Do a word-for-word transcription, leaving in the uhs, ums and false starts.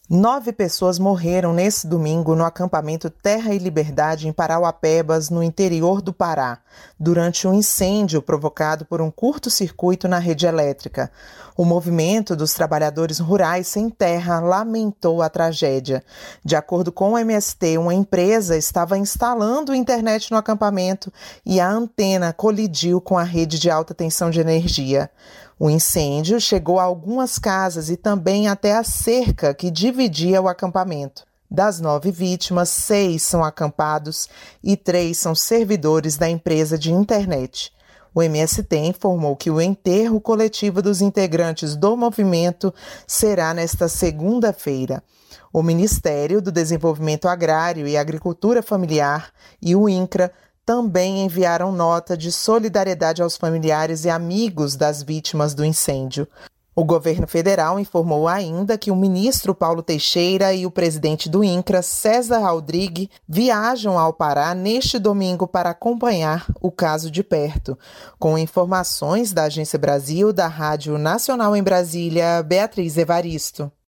Nove pessoas morreram nesse domingo no acampamento Terra e Liberdade em Parauapebas, no interior do Pará, durante um incêndio provocado por um curto-circuito na rede elétrica. O movimento dos trabalhadores rurais sem terra lamentou a tragédia. De acordo com o M S T, uma empresa estava instalando internet no acampamento e a antena colidiu com a rede de alta tensão de energia. O incêndio chegou a algumas casas e também até a cerca que dividia o acampamento. Das nove vítimas, seis são acampados e três são servidores da empresa de internet. O M S T informou que o enterro coletivo dos integrantes do movimento será nesta segunda-feira. O Ministério do Desenvolvimento Agrário e Agricultura Familiar e o INCRA também enviaram nota de solidariedade aos familiares e amigos das vítimas do incêndio. O governo federal informou ainda que o ministro Paulo Teixeira e o presidente do INCRA, César Rodrigues, viajam ao Pará neste domingo para acompanhar o caso de perto. Com informações da Agência Brasil, da Rádio Nacional em Brasília, Beatriz Evaristo.